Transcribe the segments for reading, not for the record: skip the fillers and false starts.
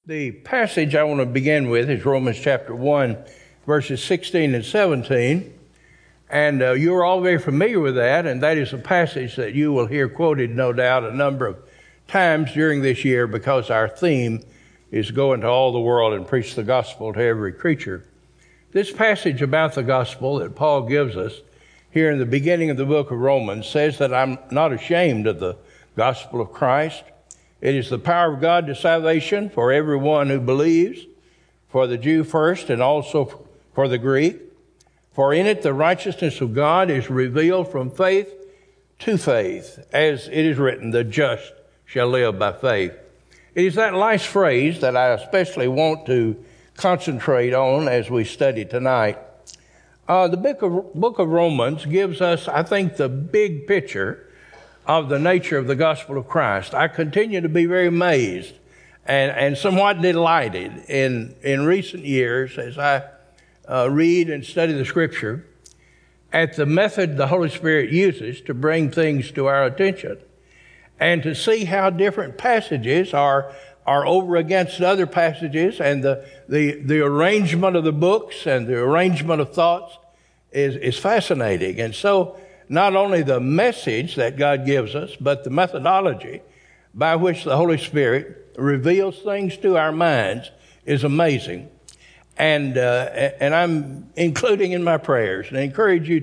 The passage I want to begin with is Romans chapter 1, verses 16 and 17. And you're all very familiar with that, and that is a passage that you will hear quoted, no doubt, a number of times during this year because our theme is go into all the world and preach the gospel to every creature. This passage about the gospel that Paul gives us here in the beginning of the book of Romans says that I'm not ashamed of the gospel of Christ. It is the power of God to salvation for everyone who believes, for the Jew first and also for the Greek. For in it the righteousness of God is revealed from faith to faith, as it is written, the just shall live by faith. It is that last phrase that I especially want to concentrate on as we study tonight. The book of Romans gives us, I think, the big picture of the nature of the gospel of Christ. I continue to be very amazed and somewhat delighted in recent years as I read and study the Scripture at the method the Holy Spirit uses to bring things to our attention and to see how different passages are over against other passages, and the arrangement of the books and the arrangement of thoughts is fascinating. And so not only the message that God gives us, but the methodology by which the Holy Spirit reveals things to our minds is amazing. And I'm including in my prayers, and I encourage you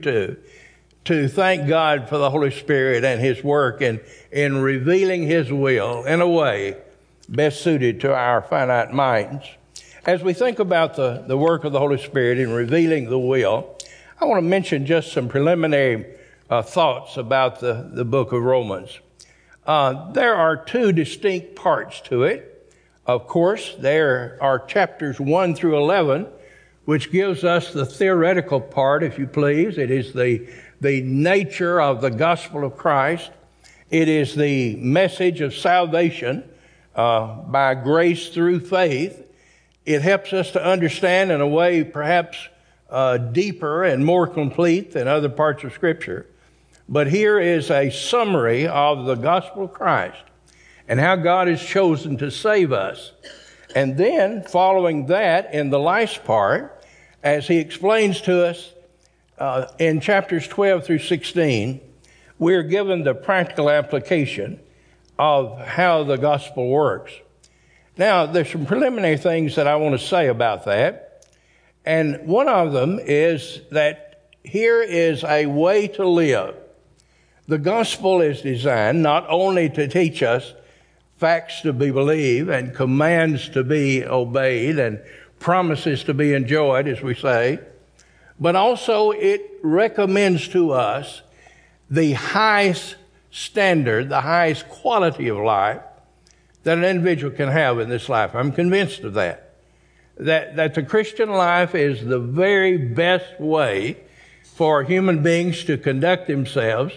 to thank God for the Holy Spirit and His work in revealing His will in a way best suited to our finite minds. As we think about the work of the Holy Spirit in revealing the will, I want to mention just some preliminary thoughts about the book of Romans. There are two distinct parts to it. Of course, there are chapters 1 through 11, which gives us the theoretical part, if you please. It is the nature of the gospel of Christ. It is the message of salvation by grace through faith. It helps us to understand in a way perhaps deeper and more complete than other parts of Scripture. But here is a summary of the gospel of Christ and how God has chosen to save us. And then, following that, in the last part, as he explains to us in chapters 12 through 16, we're given the practical application of how the gospel works. Now, there's some preliminary things that I want to say about that. And one of them is that here is a way to live. The gospel is designed not only to teach us facts to be believed and commands to be obeyed and promises to be enjoyed, as we say, but also it recommends to us the highest standard, the highest quality of life that an individual can have in this life. I'm convinced of that. That the Christian life is the very best way for human beings to conduct themselves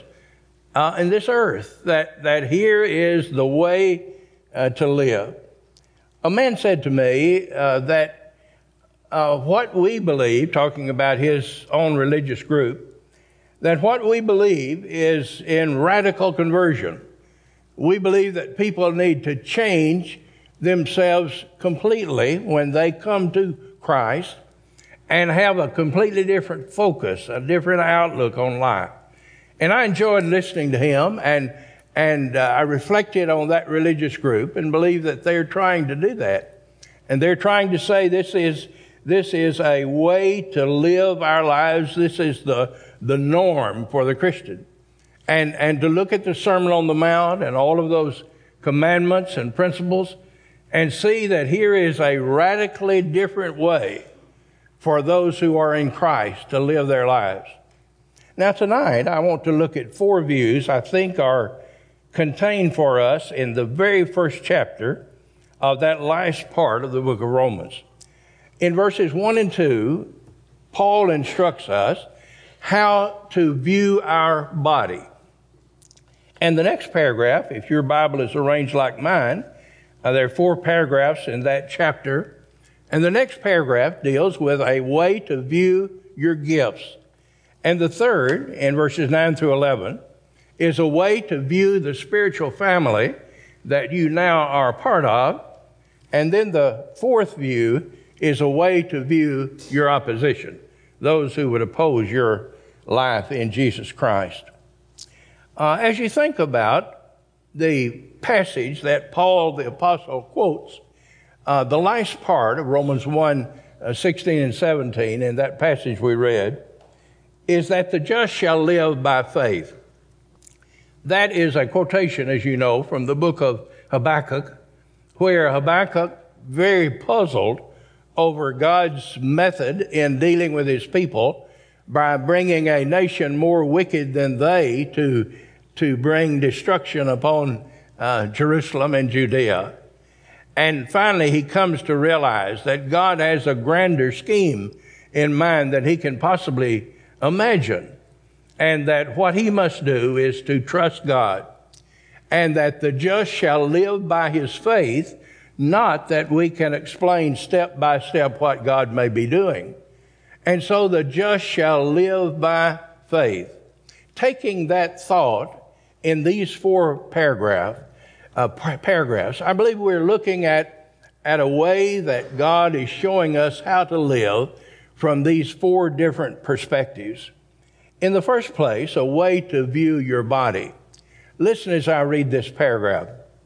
in this earth, that here is the way to live. A man said to me that what we believe, talking about his own religious group, that what we believe is in radical conversion. We believe that people need to change themselves completely when they come to Christ and have a completely different focus, a different outlook on life. And I enjoyed listening to him, and I reflected on that religious group and believe that they're trying to do that. And they're trying to say this is a way to live our lives. This is the norm for the Christian. And to look at the Sermon on the Mount and all of those commandments and principles and see that here is a radically different way for those who are in Christ to live their lives. Now tonight, I want to look at 4 views I think are contained for us in the very first chapter of that last part of the book of Romans. In verses 1 and 2, Paul instructs us how to view our body. And the next paragraph, if your Bible is arranged like mine, there are 4 paragraphs in that chapter. And the next paragraph deals with a way to view your gifts. And the third, in verses 9 through 11, is a way to view the spiritual family that you now are a part of. And then the fourth view is a way to view your opposition, those who would oppose your life in Jesus Christ. As you think about the passage that Paul the Apostle quotes, the last part of Romans 1, 16 and 17, in that passage we read, is that the just shall live by faith. That is a quotation, as you know, from the book of Habakkuk, where Habakkuk, very puzzled over God's method in dealing with his people by bringing a nation more wicked than they to bring destruction upon Jerusalem and Judea. And finally, he comes to realize that God has a grander scheme in mind than he can possibly imagine, and that what he must do is to trust God, and that the just shall live by his faith, not that we can explain step by step what God may be doing. And so the just shall live by faith. Taking that thought in these four paragraphs, I believe we're looking at a way that God is showing us how to live from these four different perspectives. In the first place, a way to view your body. Listen as I read this paragraph.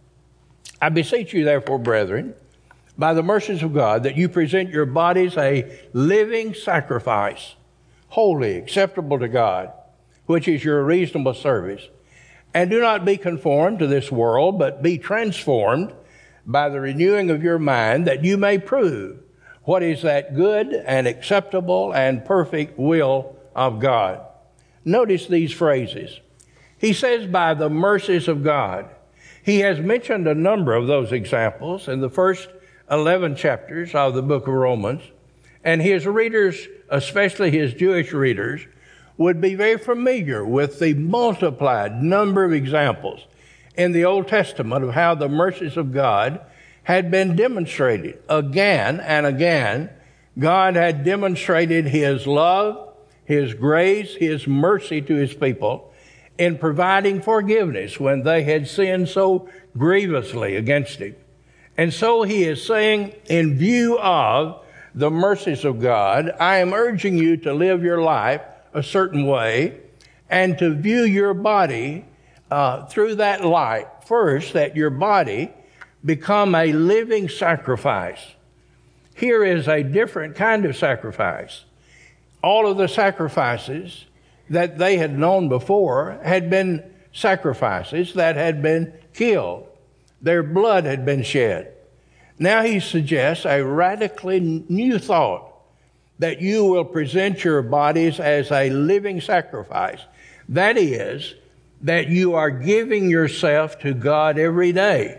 I beseech you, therefore, brethren, by the mercies of God, that you present your bodies a living sacrifice, holy, acceptable to God, which is your reasonable service. And do not be conformed to this world, but be transformed by the renewing of your mind, that you may prove what is that good and acceptable and perfect will of God. Notice these phrases. He says, by the mercies of God. He has mentioned a number of those examples in the first 11 chapters of the book of Romans, and his readers, especially his Jewish readers, would be very familiar with the multiplied number of examples in the Old Testament of how the mercies of God had been demonstrated. Again and again, God had demonstrated his love, his grace, his mercy to his people in providing forgiveness when they had sinned so grievously against him. And so he is saying, in view of the mercies of God, I am urging you to live your life a certain way and to view your body through that light. First, that your body become a living sacrifice. Here is a different kind of sacrifice. All of the sacrifices that they had known before had been sacrifices that had been killed. Their blood had been shed. Now he suggests a radically new thought, that you will present your bodies as a living sacrifice. That is, that you are giving yourself to God every day.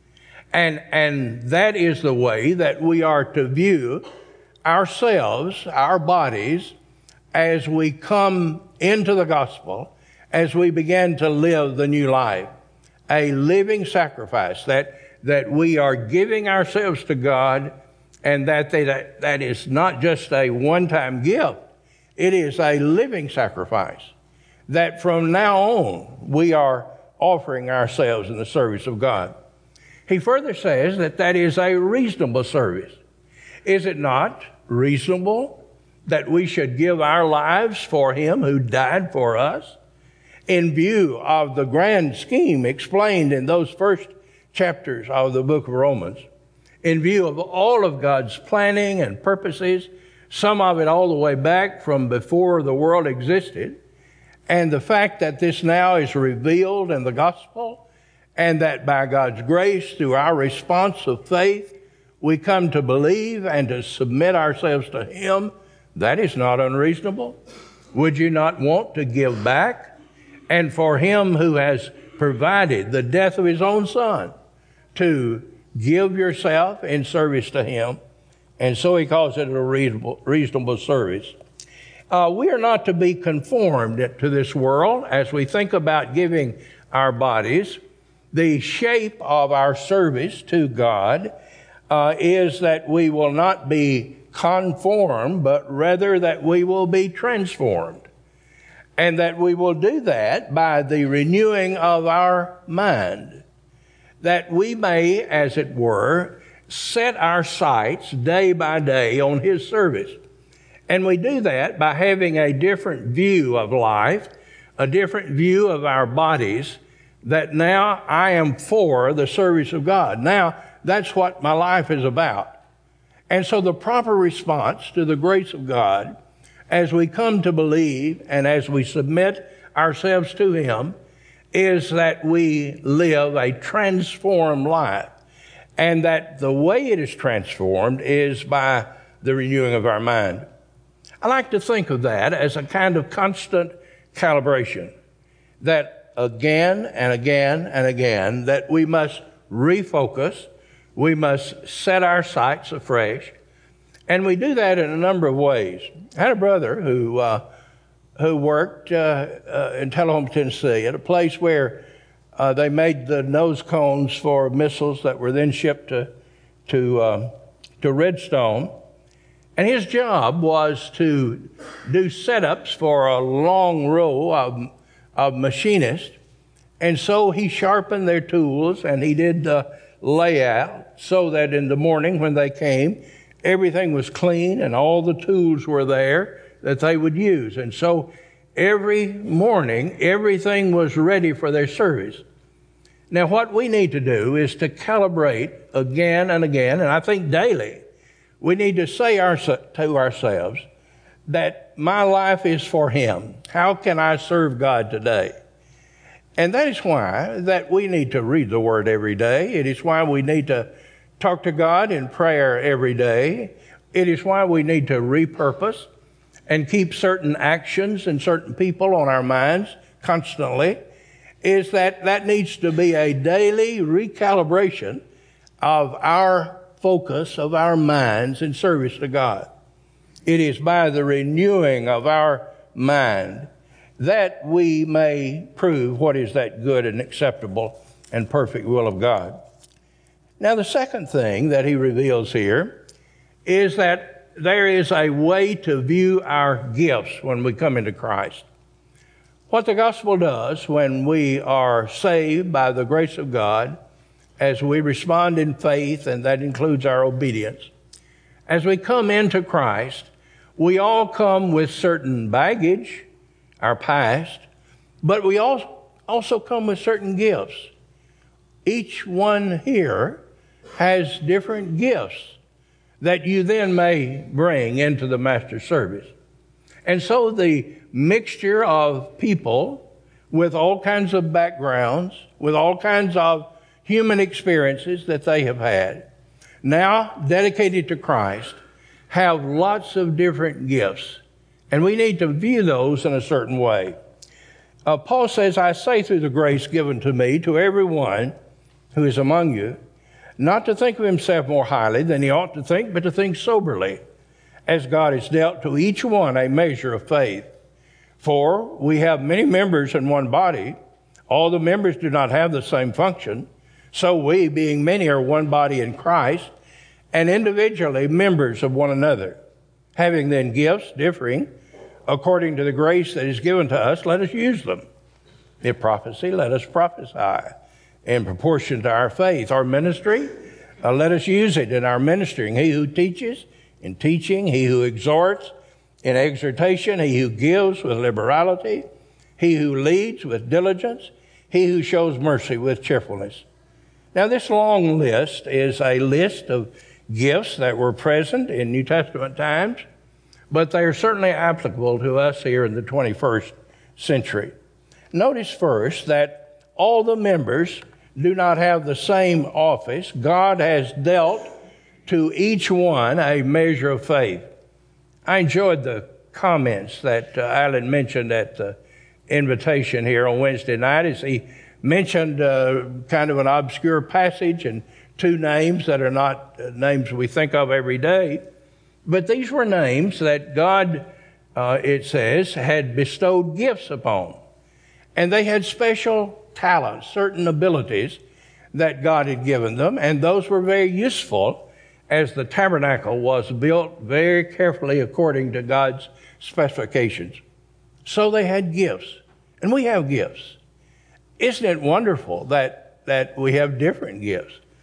And that is the way that we are to view ourselves, our bodies, as we come into the gospel, as we begin to live the new life. A living sacrifice, that we are giving ourselves to God, and that is not just a one-time gift. It is a living sacrifice, that from now on we are offering ourselves in the service of God. He further says that is a reasonable service. Is it not reasonable that we should give our lives for him who died for us? In view of the grand scheme explained in those first chapters of the book of Romans, in view of all of God's planning and purposes, some of it all the way back from before the world existed, and the fact that this now is revealed in the gospel, and that by God's grace, through our response of faith, we come to believe and to submit ourselves to him, that is not unreasonable. Would you not want to give back? And for him who has provided the death of his own son, to give yourself in service to him. And so he calls it a reasonable service. We are not to be conformed to this world as we think about giving our bodies. The shape of our service to God is that we will not be conformed, but rather that we will be transformed. And that we will do that by the renewing of our mind. That we may, as it were, set our sights day by day on His service. And we do that by having a different view of life, a different view of our bodies, that now I am for the service of God. Now, that's what my life is about. And so the proper response to the grace of God, as we come to believe and as we submit ourselves to Him, is that we live a transformed life. And that the way it is transformed is by the renewing of our mind. I like to think of that as a kind of constant calibration, that again and again and again, that we must refocus, we must set our sights afresh, and we do that in a number of ways. I had a brother who worked in Tullahoma, Tennessee, at a place where they made the nose cones for missiles that were then shipped to Redstone. And his job was to do setups for a long row of machinists. And so he sharpened their tools and he did the layout so that in the morning when they came, everything was clean and all the tools were there that they would use. And so every morning, everything was ready for their service. Now, what we need to do is to calibrate again and again, and I think daily, we need to say to ourselves that my life is for Him. How can I serve God today? And that is why that we need to read the Word every day. It is why we need to talk to God in prayer every day. It is why we need to repurpose and keep certain actions and certain people on our minds constantly, is that needs to be a daily recalibration of our focus of our minds in service to God. It is by the renewing of our mind that we may prove what is that good and acceptable and perfect will of God. Now, the second thing that he reveals here is that there is a way to view our gifts when we come into Christ. What the gospel does when we are saved by the grace of God, as we respond in faith, and that includes our obedience, as we come into Christ, we all come with certain baggage, our past, but we also come with certain gifts. Each one here has different gifts that you then may bring into the master's service. And so the mixture of people with all kinds of backgrounds, with all kinds of human experiences that they have had, now dedicated to Christ, have lots of different gifts. And we need to view those in a certain way. Paul says, I say through the grace given to me, to everyone who is among you, not to think of himself more highly than he ought to think, but to think soberly, as God has dealt to each one a measure of faith. For we have many members in one body. All the members do not have the same function. So we, being many, are one body in Christ, and individually members of one another. Having then gifts differing according to the grace that is given to us, let us use them. If prophecy, let us prophesy in proportion to our faith. Our ministry, let us use it in our ministering. He who teaches in teaching, he who exhorts in exhortation, he who gives with liberality, he who leads with diligence, he who shows mercy with cheerfulness. Now, this long list is a list of gifts that were present in New Testament times, but they are certainly applicable to us here in the 21st century. Notice first that all the members do not have the same office. God has dealt to each one a measure of faith. I enjoyed the comments that Alan mentioned at the invitation here on Wednesday night as he mentioned kind of an obscure passage and two names that are not names we think of every day. But these were names that God, it says, had bestowed gifts upon. And they had special talents, certain abilities that God had given them. And those were very useful as the tabernacle was built very carefully according to God's specifications. So they had gifts. And we have gifts. Isn't it wonderful that we have different gifts?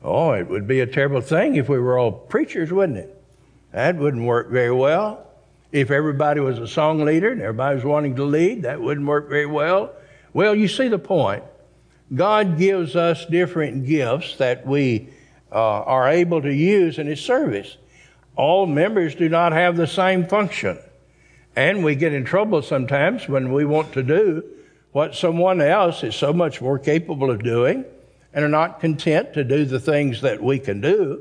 Oh, it would be a terrible thing if we were all preachers, wouldn't it? That wouldn't work very well. If everybody was a song leader and everybody was wanting to lead, that wouldn't work very well. Well, you see the point. God gives us different gifts that we are able to use in His service. All members do not have the same function. And we get in trouble sometimes when we want to do what someone else is so much more capable of doing and are not content to do the things that we can do.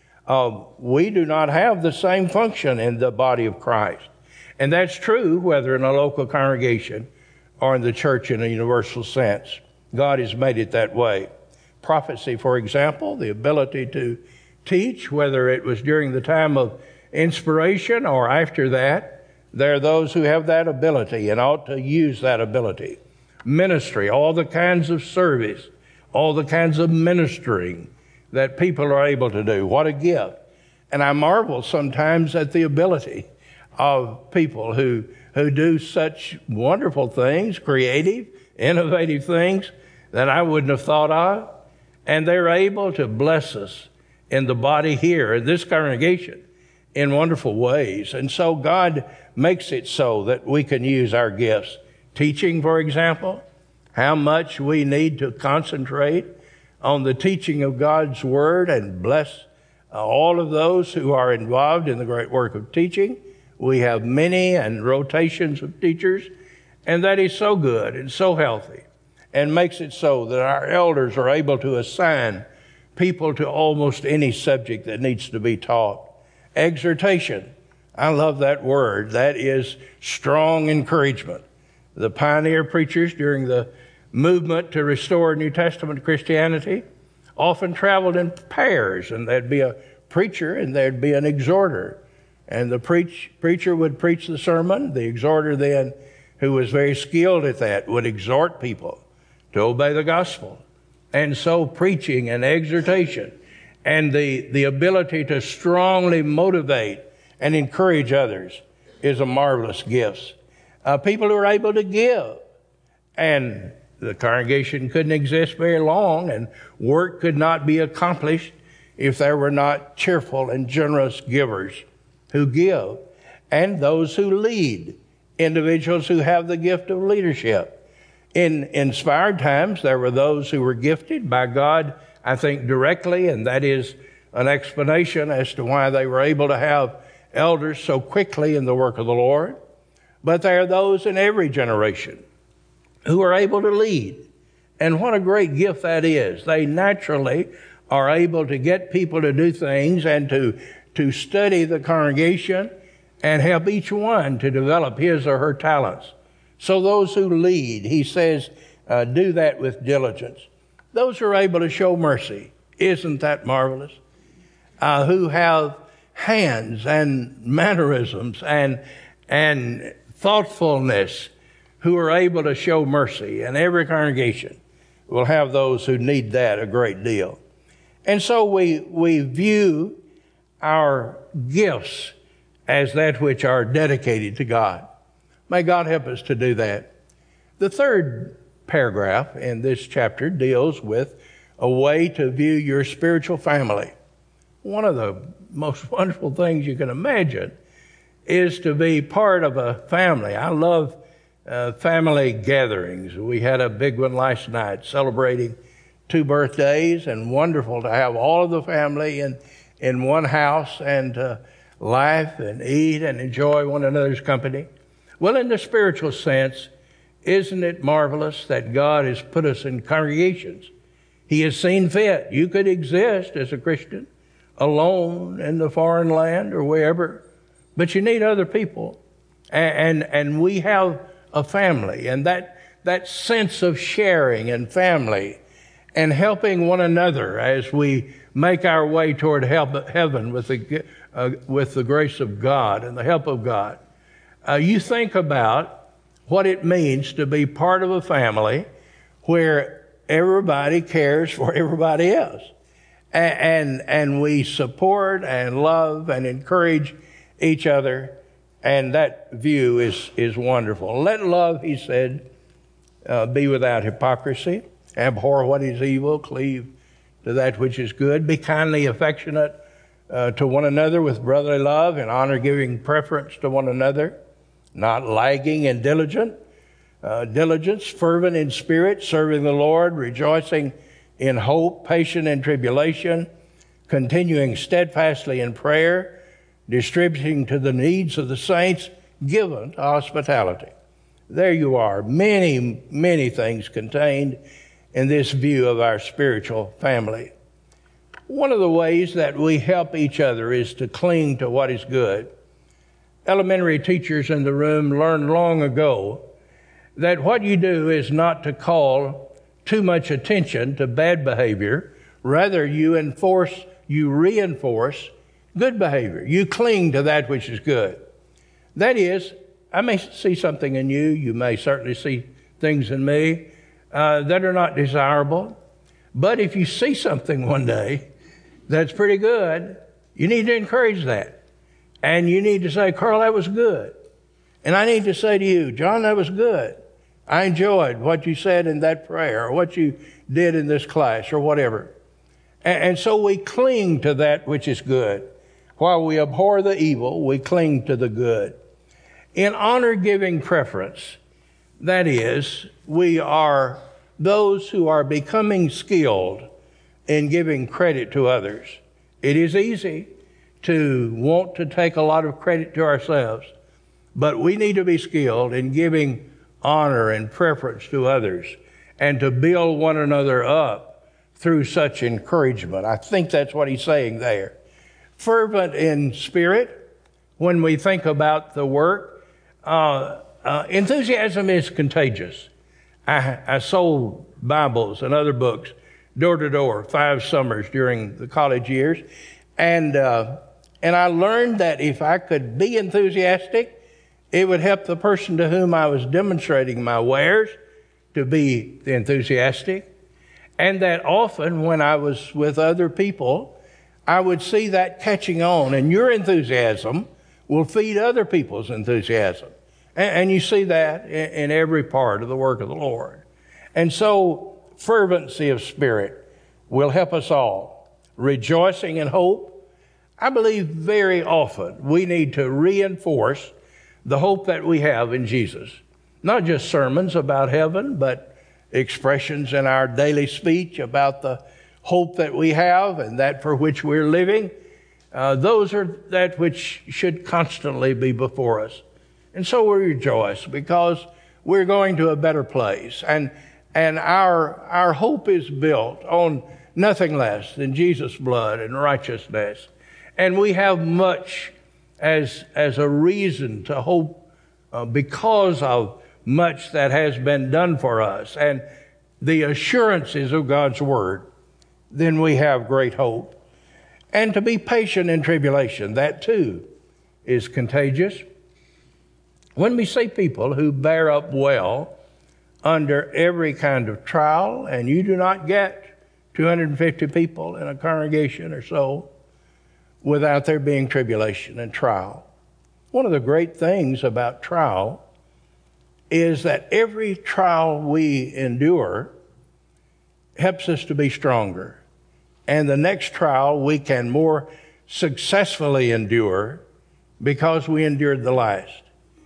We do not have the same function in the body of Christ. And that's true whether in a local congregation or in the church in a universal sense. God has made it that way. Prophecy, for example, the ability to teach, whether it was during the time of inspiration or after that, there are those who have that ability and ought to use that ability. Ministry, all the kinds of service, all the kinds of ministering that people are able to do. What a gift. And I marvel sometimes at the ability of people who do such wonderful things, creative, innovative things that I wouldn't have thought of. And they're able to bless us in the body here, in this congregation, in wonderful ways. And so God makes it so that we can use our gifts. Teaching, for example, how much we need to concentrate on the teaching of God's Word and bless all of those who are involved in the great work of teaching. We have many and rotations of teachers, and that is so good and so healthy and makes it so that our elders are able to assign people to almost any subject that needs to be taught. Exhortation, I love that word. That is strong encouragement. The pioneer preachers during the movement to restore New Testament Christianity often traveled in pairs, and there'd be a preacher and there'd be an exhorter. And the preacher would preach the sermon. The exhorter then, who was very skilled at that, would exhort people to obey the gospel. And so preaching and exhortation and the ability to strongly motivate and encourage others is a marvelous gift. People who are able to give. And the congregation couldn't exist very long, and work could not be accomplished if there were not cheerful and generous givers who give, and those who lead, individuals who have the gift of leadership. In inspired times, there were those who were gifted by God, I think, directly, and that is an explanation as to why they were able to have elders so quickly in the work of the Lord. But there are those in every generation who are able to lead. And what a great gift that is. They naturally are able to get people to do things and to study the congregation and help each one to develop his or her talents. So those who lead, he says, do that with diligence. Those who are able to show mercy, isn't that marvelous? Who have hands and mannerisms and thoughtfulness, who are able to show mercy. And every congregation will have those who need that a great deal. And so we view our gifts as that which are dedicated to God. May God help us to do that. The third paragraph in this chapter deals with a way to view your spiritual family. One of the most wonderful things you can imagine is to be part of a family. I love family gatherings. We had a big one last night celebrating 2 birthdays, and wonderful to have all of the family in one house and laugh and eat and enjoy one another's company. Well, in the spiritual sense, isn't it marvelous that God has put us in congregations? He has seen fit. You could exist as a Christian alone in the foreign land or wherever, but you need other people. And we have a family, and that sense of sharing and family and helping one another as we make our way toward heaven with the grace of God and the help of God. You think about what it means to be part of a family where everybody cares for everybody else. And we support and love and encourage each other. And that view is wonderful. Let love, he said, be without hypocrisy. Abhor what is evil, cleave to that which is good. Be kindly affectionate to one another with brotherly love and honor, giving preference to one another, not lagging in diligence, fervent in spirit, serving the Lord, rejoicing in hope, patient in tribulation, continuing steadfastly in prayer, distributing to the needs of the saints, given to hospitality. There you are. Many, many things contained in this view of our spiritual family. One of the ways that we help each other is to cling to what is good. Elementary teachers in the room learned long ago that what you do is not to call too much attention to bad behavior. Rather, you reinforce good behavior. You cling to that which is good. That is, I may see something in you. You may certainly see things in me that are not desirable. But if you see something one day that's pretty good, you need to encourage that. And you need to say, Carl, that was good. And I need to say to you, John, that was good. I enjoyed what you said in that prayer or what you did in this class or whatever. And so we cling to that which is good. While we abhor the evil, we cling to the good. In honor-giving preference, that is, we are those who are becoming skilled in giving credit to others. It is easy to want to take a lot of credit to ourselves, but we need to be skilled in giving honor and preference to others and to build one another up through such encouragement. I think that's what he's saying there. Fervent in spirit, when we think about the work, enthusiasm is contagious. I sold Bibles and other books door to door 5 summers during the college years, and I learned that if I could be enthusiastic, it would help the person to whom I was demonstrating my wares to be enthusiastic, and that often when I was with other people, I would see that catching on, and your enthusiasm will feed other people's enthusiasm. And you see that in every part of the work of the Lord. And so fervency of spirit will help us all. Rejoicing in hope. I believe very often we need to reinforce the hope that we have in Jesus. Not just sermons about heaven, but expressions in our daily speech about the hope that we have and that for which we're living. Those are that which should constantly be before us. And so we rejoice because we're going to a better place. And our hope is built on nothing less than Jesus' blood and righteousness. And we have much as a reason to hope because of much that has been done for us and the assurances of God's word. Then we have great hope. And to be patient in tribulation, that too is contagious. When we see people who bear up well under every kind of trial, and you do not get 250 people in a congregation or so without there being tribulation and trial. One of the great things about trial is that every trial we endure helps us to be stronger. And the next trial we can more successfully endure because we endured the last.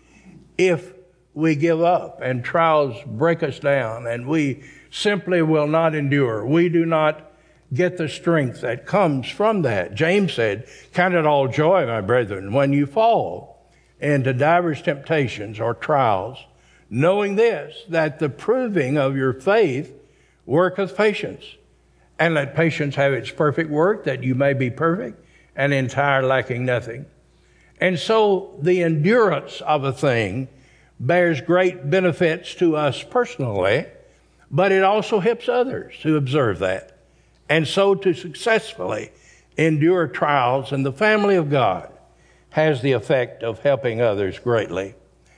If we give up and trials break us down and we simply will not endure, we do not get the strength that comes from that. James said, "Count it all joy, my brethren, when you fall into divers temptations or trials, knowing this, that the proving of your faith worketh patience. And let patience have its perfect work, that you may be perfect and entire, lacking nothing." And so the endurance of a thing bears great benefits to us personally, but it also helps others who observe that. And so to successfully endure trials in the family of God has the effect of helping others greatly.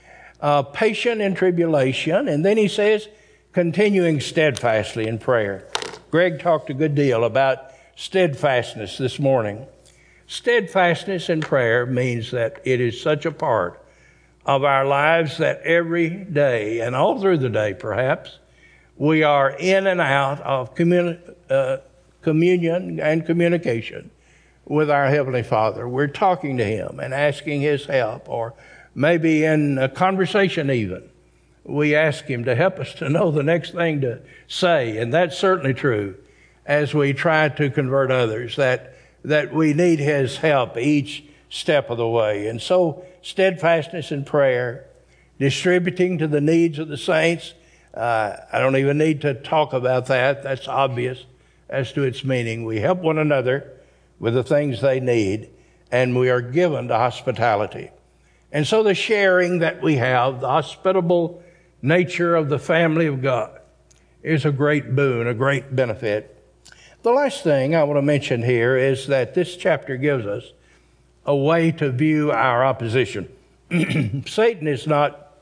Patient in tribulation, and then he says, continuing steadfastly in prayer. Greg talked a good deal about steadfastness this morning. Steadfastness in prayer means that it is such a part of our lives that every day, and all through the day perhaps, we are in and out of communion and communication with our Heavenly Father. We're talking to Him and asking His help, or maybe in a conversation even. We ask Him to help us to know the next thing to say, and that's certainly true as we try to convert others, that we need His help each step of the way. And so, steadfastness in prayer, distributing to the needs of the saints. I don't even need to talk about that. That's obvious as to its meaning. We help one another with the things they need, and we are given to hospitality. And so the sharing that we have, the hospitable nature of the family of God, is a great boon, a great benefit. The last thing I want to mention here is that this chapter gives us a way to view our opposition. Satan is not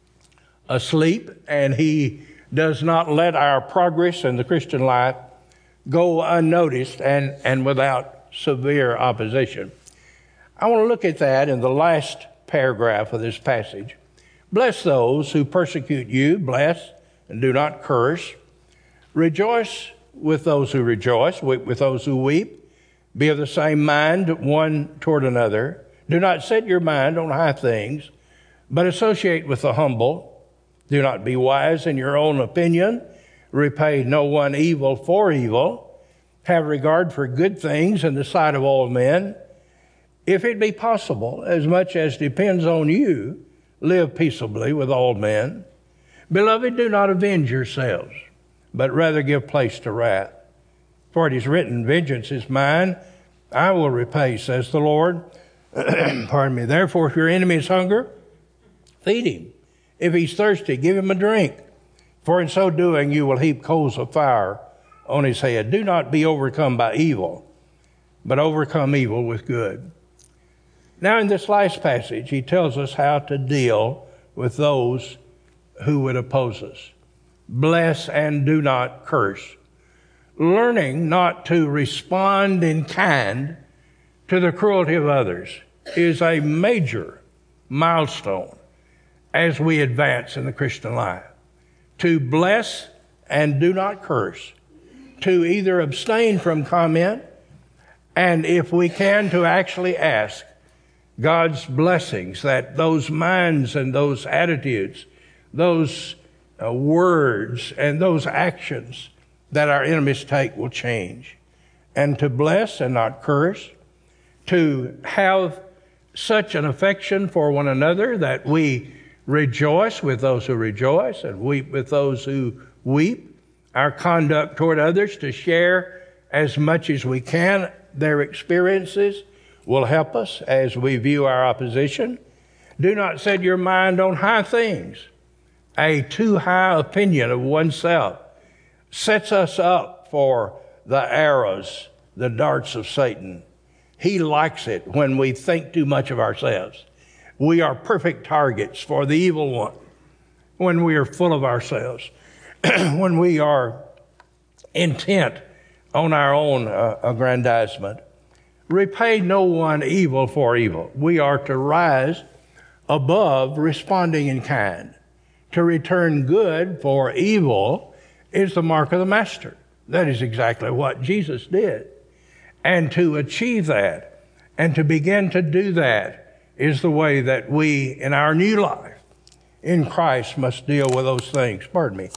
asleep, and he does not let our progress in the Christian life go unnoticed and without severe opposition. I want to look at that in the last paragraph of this passage. Bless those who persecute you, bless and do not curse. Rejoice with those who rejoice, weep with those who weep. Be of the same mind one toward another. Do not set your mind on high things, but associate with the humble. Do not be wise in your own opinion. Repay no one evil for evil. Have regard for good things in the sight of all men. If it be possible, as much as depends on you, live peaceably with all men. Beloved, do not avenge yourselves, but rather give place to wrath. For it is written, vengeance is mine, I will repay, says the Lord. Pardon me. Therefore, if your enemy is hungry, feed him. If he's thirsty, give him a drink. For in so doing, you will heap coals of fire on his head. Do not be overcome by evil, but overcome evil with good. Now, in this last passage, he tells us how to deal with those who would oppose us. Bless and do not curse. Learning not to respond in kind to the cruelty of others is a major milestone as we advance in the Christian life. To bless and do not curse. To either abstain from comment, and if we can, to actually ask God's blessings, that those minds and those attitudes, those words and those actions that our enemies take will change. And to bless and not curse, to have such an affection for one another that we rejoice with those who rejoice and weep with those who weep. Our conduct toward others, to share as much as we can their experiences, will help us as we view our opposition. Do not set your mind on high things. A too high opinion of oneself sets us up for the arrows, the darts of Satan. He likes it when we think too much of ourselves. We are perfect targets for the evil one when we are full of ourselves, when we are intent on our own aggrandizement. Repay no one evil for evil. We are to rise above responding in kind. To return good for evil is the mark of the master. That is exactly what Jesus did. And to achieve that and to begin to do that is the way that we, in our new life in Christ, must deal with those things. Pardon me.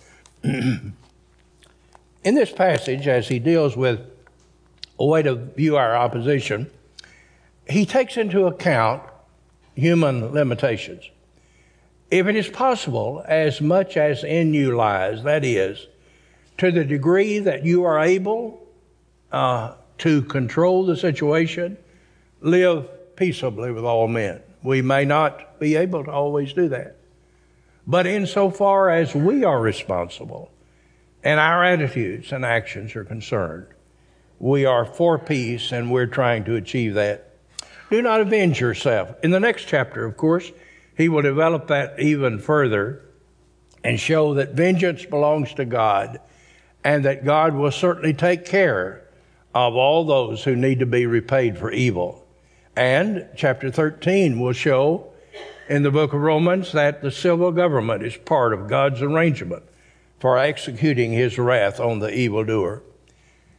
In this passage, as he deals with a way to view our opposition, he takes into account human limitations. If it is possible, as much as in you lies, that is, to the degree that you are able to control the situation, live peaceably with all men. We may not be able to always do that. But insofar as we are responsible and our attitudes and actions are concerned, we are for peace and we're trying to achieve that. Do not avenge yourself. In the next chapter, of course, he will develop that even further and show that vengeance belongs to God and that God will certainly take care of all those who need to be repaid for evil. And chapter 13 will show in the book of Romans that the civil government is part of God's arrangement for executing his wrath on the evildoer.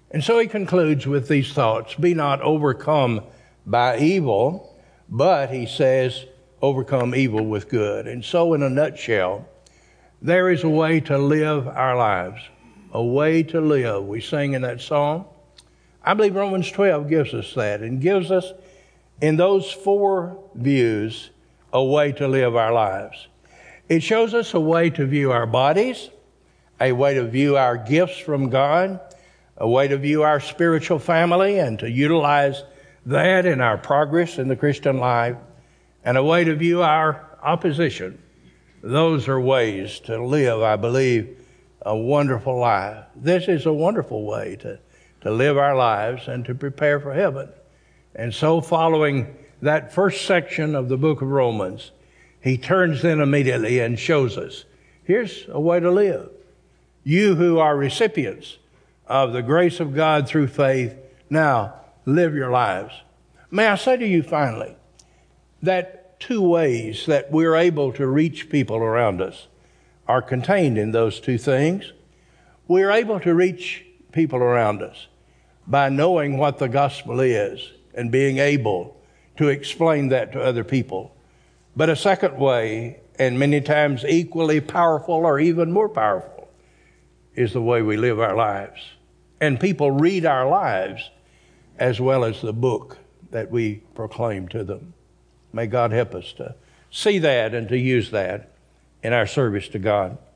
And so he concludes with these thoughts: be not overcome by evil, but, he says, overcome evil with good. And so, in a nutshell, there is a way to live our lives, a way to live. We sing in that song. I believe Romans 12 gives us that, and gives us, in those four views, a way to live our lives. It shows us a way to view our bodies, a way to view our gifts from God, a way to view our spiritual family and to utilize that in our progress in the Christian life, and a way to view our opposition. Those are ways to live, I believe, a wonderful life. This is a wonderful way to live our lives and to prepare for heaven. And so, following that first section of the book of Romans, he turns then immediately and shows us, here's a way to live. You who are recipients of the grace of God through faith, now live your lives. May I say to you finally that two ways that we're able to reach people around us are contained in those two things. We're able to reach people around us by knowing what the gospel is and being able to explain that to other people. But a second way, and many times equally powerful or even more powerful, is the way we live our lives. And people read our lives as well as the book that we proclaim to them. May God help us to see that and to use that in our service to God.